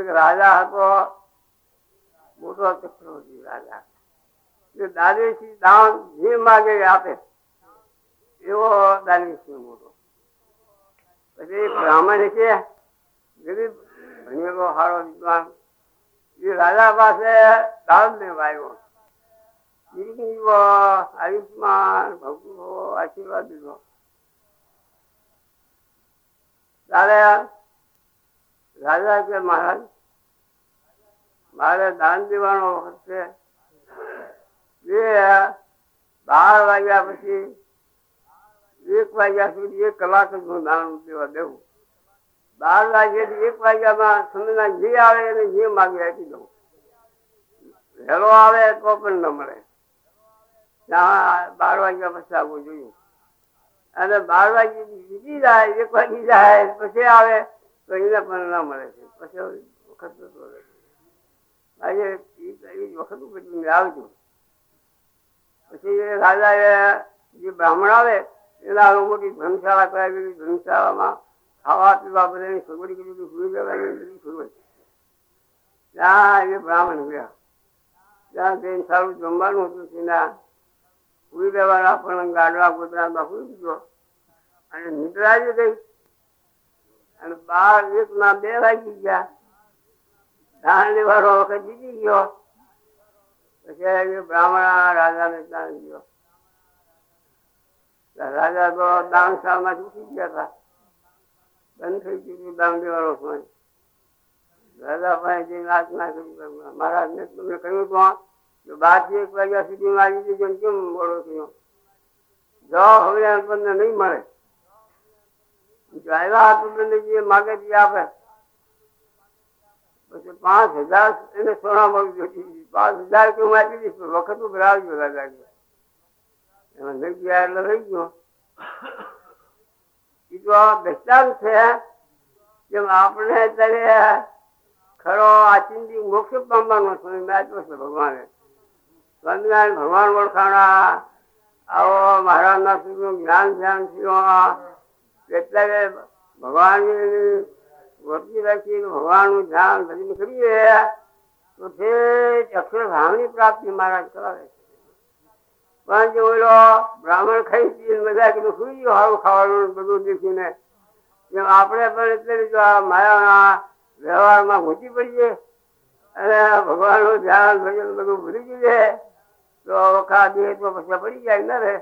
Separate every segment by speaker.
Speaker 1: એક રાજા હતો, મોટો ચક્રવર્તી રાજા. દાનવીરસિંહ દાન જે માગે આપે એવો દાનવીરસિંહ મોટો. પછી બ્રાહ્મણ કે ગરીબ ભણેલો સારો વિદ્વાન એ રાજા પાસે દાન લેવા આવ્યો. આયુષ્માન ભગવો આશીર્વાદ દીધો. ત્યારે રાજા કે મહારાજ મારે દાન દેવાનો વખત છે. 12 વાગ્યા પછી 1 વાગ્યા સુધી 1 કલાક નું દાન દેવા દેવું. 12 વાગ્યાથી 1 વાગ્યામાં સમયના જે આવે એને જે માગે આપી દઉં. વહેલો આવે તો પણ ન મળે. 12 વાગ્યા પછી આવવું જોઈએ. અને 12 વાગ્યા વીતી જાય, 1 વાગી જાય પછી આવે તો એને પણ ના મળે છે. પછી વખત આજે વખત પછી આવજો. પછી રાજા જે બ્રાહ્મણ આવે એના મોટી ધર્મશાળા કરાવી. ધર્મશાળામાં ખાવા પીવા બધાની સગવડી કરી સુઈ જવાની સગવડ. ત્યાં એ બ્રાહ્મણ ગયા. ત્યાં જઈને સારું જમવાનું હતું. તેના સુઈ દેવાના પણ ગાડવા ગોદરામાં સુઈ દીધો અને નિદ્રા આવી ગઈ. અને 12 ના 2 વાગી ગયા. દાન લેવાનો વખત જીતી ગયો. પછી બ્રાહ્મણ રાજાને દાન ગયો. રાજા તો દાનશાળામાં ઉઠી ગયા હતા. બંધ થઈ ગયું દાન દેવાનો સમય. રાજા પાસે જઈને આજ્ઞા કરી મહારાજને તમને કહ્યું તો 12 થી 1 વાગ્યા સુધી આવી જજો. કેમ મોડો થયો? જો હવે તમને નહીં મળે. આવ્યા તમને જે માગે તે આપે. પછી 5000 એને સોના મળવું જોઈએ. 5000 કે હું આપી દઈશ. વખત ભરાવજો રાજા. એમાં લઈ ગયા એટલે લઈ ગયો. એ તો દૃષ્ટાંત છે કે આપણે અત્યારે ખરો આચિંતી મોક્ષ પામવાનો સમય આપ્યો છે ભગવાને. સ્વામિનારાયણ ભગવાન ઓળખાણા. આવો મહારાજના સુખનું જ્ઞાન ધ્યાન થયો. એટલે ભગવાનની વર્તી રાખી ભગવાનનું ધ્યાન ધરીને કરીએ તો તે અક્ષરધામની પ્રાપ્તિ મહારાજ કરાવે છે. પણ જે ઓલો બ્રાહ્મણ ખાઈ પીને બધા કીધું સુઈ ગયો સારું ખાવાનું બધું દેખીને એમ આપણે પણ એટલે જો આ માયાના વ્યવહારમાં ઘૂંચી પડીએ અને ભગવાનનું ધ્યાન ભજન બધું ભૂલી જઈએ તો વખા દે તો પછી પડી જાય ન રે.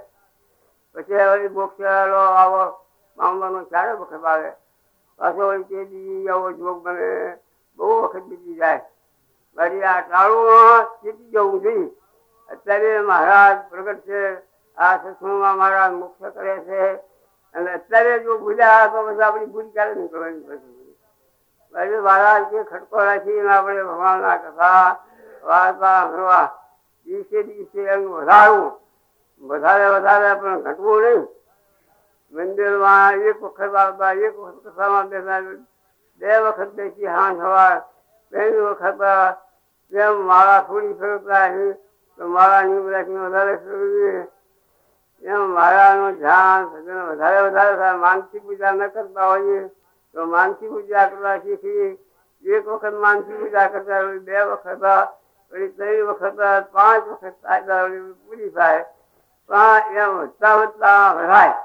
Speaker 1: પછી હવે મોક્ષ આવો પામવાનો ક્યારે વખત આવે. પાછો તે આવો જોગ બને બહુ વખત બીતી જાય. વળી આ ટાળું ચીતી જવું જોઈએ. અત્યારે મહારાજ પ્રગટ છે. આ સત્સંગમાં મહારાજ મોક્ષ કરે છે. અને અત્યારે જો ભૂલ્યા તો પછી આપણી ભૂલ ક્યારે નીકળવાની પછી. મહારાજ કે ખટકો રાખીને આપણે ભગવાનના કથા વાર્તા હરવા દિવસે દિવસે એનું વધારવું. વધારે પણ ઘટવું નહીં. મંદિરમાં 1 વખત આવતા, 1 વખત કથામાં બેસા, 2 વખત બેસી હાથ સવાર, 3 વખત જેમ માળા થોડી ફેરવતા તો માળાની રાખીને વધારે ફેરવીએ. એમ માળાનું ધ્યાન વધારે થાય. માનસી પૂજા ન કરતા હોઈએ તો માનસી પૂજા કરવા શીખી. 1 વખત માનસી પૂજા કરતા 2 વખત, 3 વખત, 5 વખત પૂરી થાય. પણ એમ વધતા વધાય.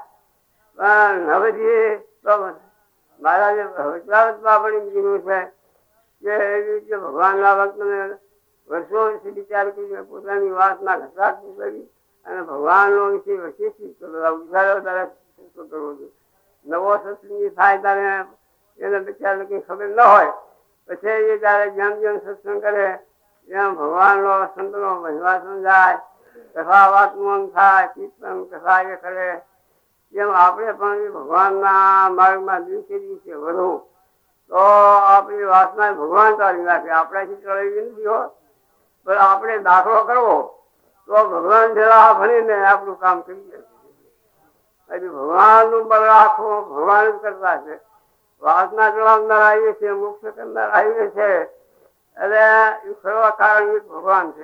Speaker 1: પણ હવે તો મહારાજે વધતા પડી ગયું છે કે એવી રીતે ભગવાનના ભક્તને વર્ષો વિશે વિચાર કરીને પોતાની વાતના ઘટાડતી કરી અને ભગવાનનો વિશે વિશેષિત વધારે કરવો જોઈએ. નવો સત્સંગી થાય ત્યારે એને બિચારાને કઈ ખબર ન હોય. પછી એ જયારે જેમ જેમ સત્સંગ કરે એમ ભગવાનનો સંતનો મહિમા સમજાય. કથા વાતનું થાય, કીર્તન કથા એ કરે. જેમ આપણે પણ ભગવાનના માર્ગમાં દિવસે દિવસે વધવું તો આપણી વાસના ભગવાન તારી નાખે. આપણાથી ચડાવી નથી હો. પણ આપણે દાખલો કરવો તો ભગવાન જેવા ભણીને આપણું કામ કરી જાય. હજી ભગવાનનું બળ રાખવો ભગવાન જ કરતા છે. વાસના ચડાવનાર આવીએ છીએ, મોક્ષ કરનાર આવીએ છે. એટલે એ ખરવા કારણ એક ભગવાન છે.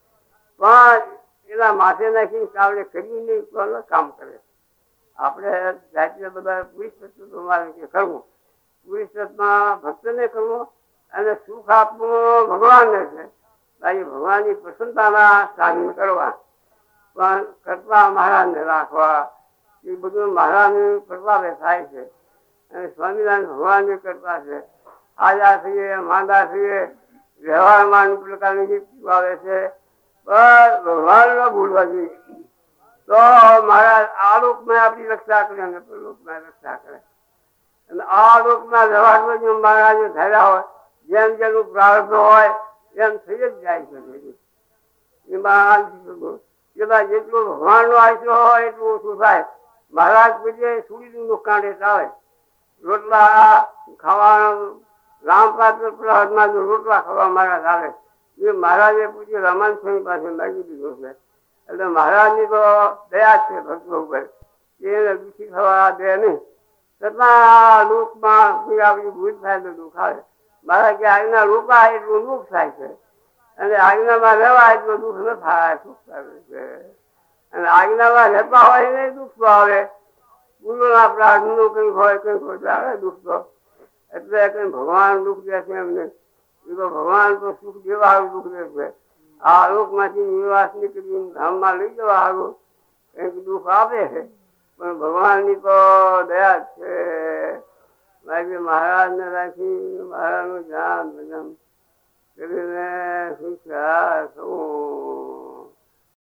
Speaker 1: પણ એના માથે નાખીને આપણે કરીએ નહીં તો કામ કરે. આપણે જાતે બધા પુરુષ તત્વ કરવું. પુરુષ તત્વમાં ભક્તને કરવો અને સુખ આપવું ભગવાનને છે. બાકી ભગવાનની પ્રસન્નતાના સાધન કરવા પણ કૃપા મહારાજને રાખવા એ બધું મહારાજની કૃપા થાય છે. અને સ્વામિનારાયણ ભગવાનની કૃપા છે. આજા થઈએ માંદા થઈએ વ્યવહારમાં અનેક પ્રકારની જીત આવે છે પણ ભગવાન ન ભૂલવા જોઈએ તો મહારાજ આ લોકમાં આપણી રક્ષા કરે અને લોકમાં રક્ષા કરે. અને આ લોકના વ્યવહારમાં જો મહારાજે થયેલા હોય જેમ જેનું પ્રાર્થ હોય એમ થઈ જ જાય છે. એમાં જેટલું ભગવાન નો આશરો હોય એટલું ઓછું થાય. મહારાજ પછી સુડીનું નુકસાન આવે રોટલા ખાવાનું રામપાત્ર પ્રહદમાં જો રોટલા ખાવા મહારાજ આવે એ મહારાજે પૂછ્યું રમણ સ્વામી પાસે માગી દીધું છે. એટલે મહારાજની તો દયા છે ભક્તો ઉપર એને દુઃખી થવા દે નહીં. છતાં લોકમાં આપણી ભૂલ થાય તો દુઃખ આવે. મહારાજ કે આજના રોકા એટલું દુઃખ થાય છે અને આજ્ઞામાં રહેવા એટલું દુઃખ ન થાય સુખ આવે છે. અને આજ્ઞામાં રહેતા હોય ને દુઃખ તો આવે. ગુરુના પ્રાર્થનું કઈ હોય કઈ ખોટ આવે દુઃખ તો. એટલે કઈ ભગવાન દુઃખ દે છે એમને. એ તો ભગવાન તો સુખ દેવા સારું દુઃખ દે છે. આ લોકમાંથી નિવાસ નીકળી ધામમાં લઈ જવા સારું કઈક દુઃખ આપે છે પણ ભગવાનની તો દયા છે. બાકી મહારાજને રાખી મહારાજનું ધ્યાન ભજન કરીને શીખ્યા થવું.